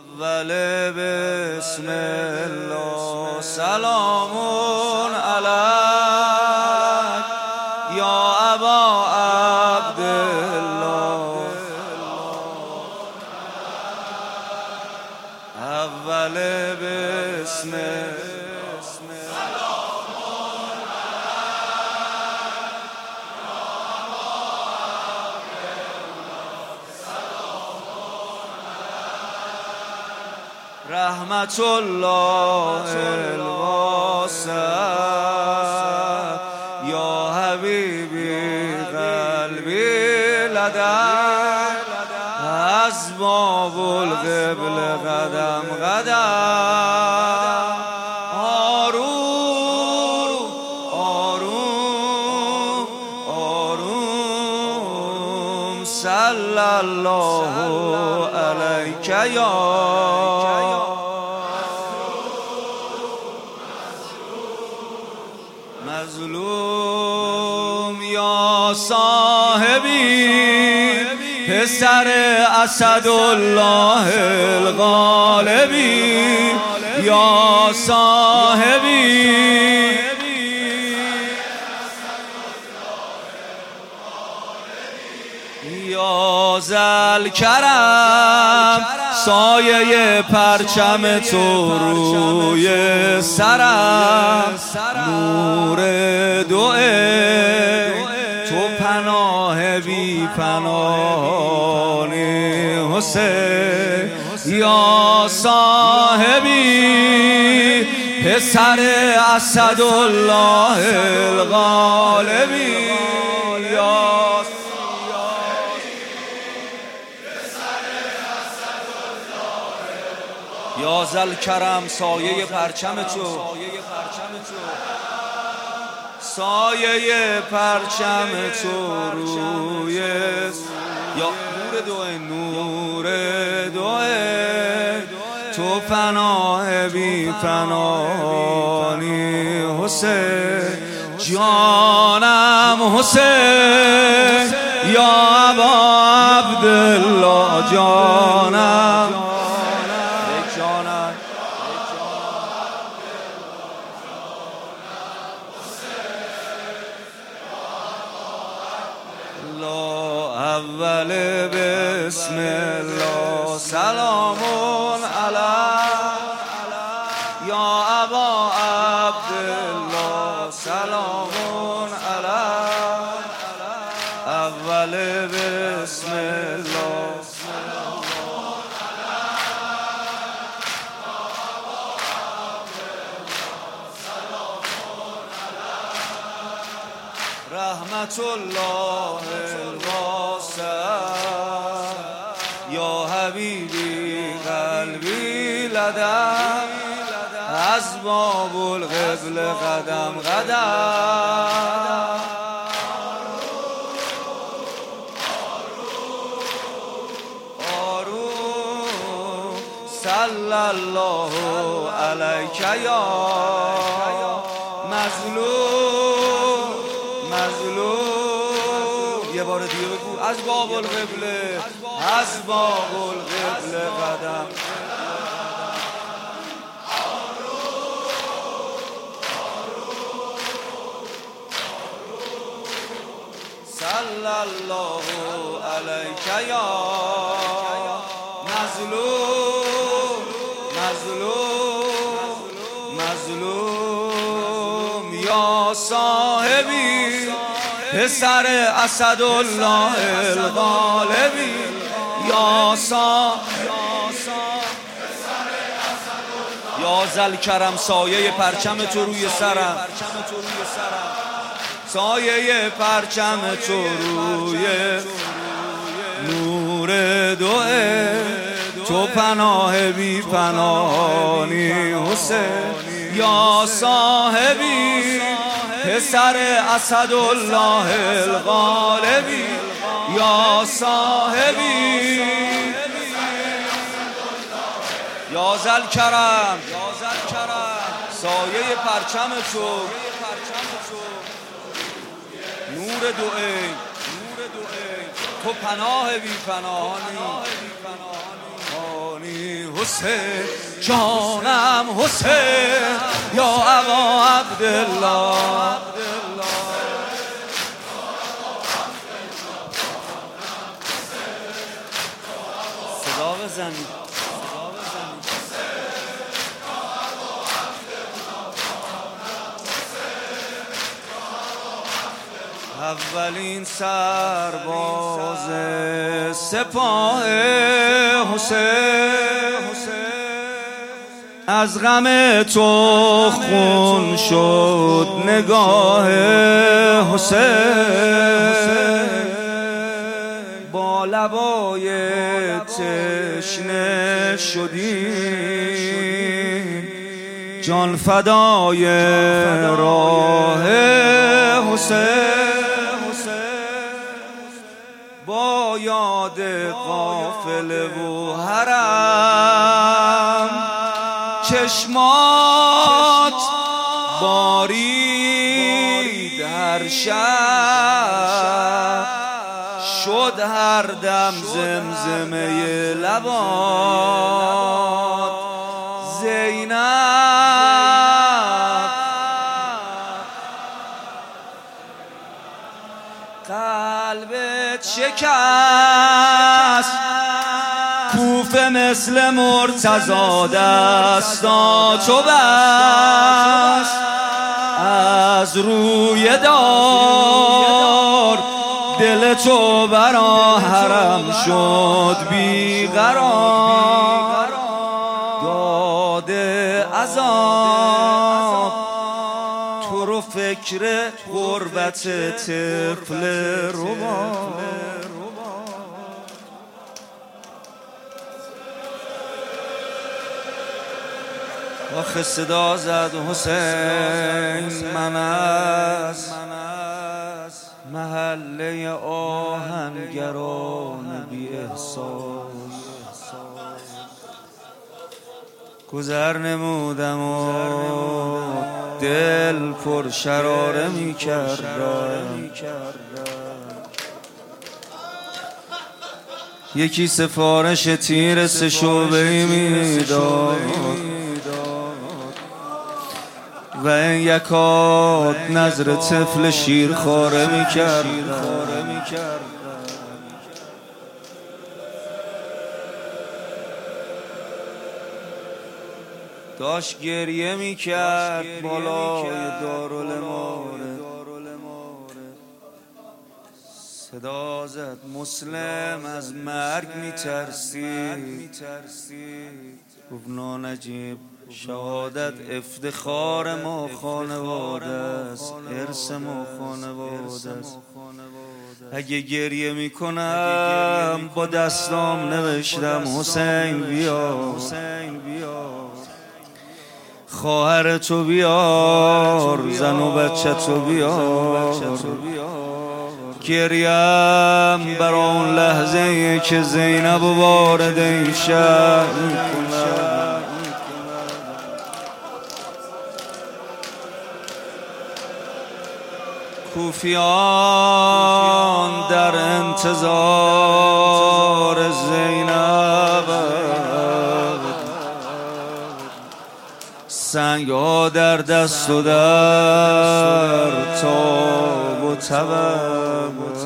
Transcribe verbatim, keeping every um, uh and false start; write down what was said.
اول بسم الله سلام علیک یا ابا عبدالله. اول بسم رحمت الله الواسع یا حبیبی قلبی لدن از باب القبل قدم قدم آروم آروم آروم صلی الله علیک یا مظلوم یا صاحبی پسر اسدالله الغالبی یا صاحبی یا ذل کرم سایه پرچم تو روی سرم نور دوئه تو پناه بی پناهانی حسین یا صاحبی پسر اسدالله الغالبی یا یا ذل کرم سایه پرچم تو سایه پرچم تو روی یا نور دوئه نور دوئه تو پناه بی پناهانی حسین جانم حسین یا ابا عبدالله جانم اول بسم الله سلام علیک یا ابا عبدالله سلام علیک اول بسم الله رحمت الله الواسع یا حبیبی قلبی لدن از باب القبل قدم قدم آروم صلی الله علیک یا مظلوم مظلوم یه بار دیگه بگو از باب القبله از باب القبله قدم صلی الله علیک یا مظلوم مظلوم مظلوم یا صاحبی پسر اسدالله الغالبی یا صا یا ذل کرم سایه پرچم تو روی سرم سایه پرچم تو روی نور دوئه تو پناه بی پناهانی حسین یا صاحبی پسر اسدالله الغالبی یا صاحبی یا ذل کرم سایه پرچم تو نور دوئه تو پناه بی پناهانی حسین جانم حسین یا ابا عبدالله صدا بزنید اولین سرباز سپاه حسین از غم تو خون شد نگاه حسین با لبای تشنه شدیم جان فدای راه حسین با یاد قافله و حرم چشمات بارید هر شب شد هر دم زمزمه لبات زینب قلبت شکست کوفه مثل مرتضی دستاتو بست از روی دار دل تو برا حرم شد بیقرار داده عذاب تو رو فکر غربت طفل ربا آخه صدا زد حسین من از محله آهنگران بی احساس گذر نمودم و دل پر شراره می کردم یکی سفارش تیر سه شعبه‌ای می داد و این یکات نظر طفل شیر خاره می کرد داشت گریه می کرد بالای دارالماره صدا زد مسلم از مرگ می ترسید گفت نانجیب شهادت افتخار ما خانواده است ارث ما خانواده است اگه گریه میکنم با دستام نوشتم حسین بیا خواهر تو بیار زن و بچه تو بیار گریم برا اون لحظه که زینب وارد این شهر میکنم کوفیان در انتظار زینب سنگ ها در دست و در تاب و تب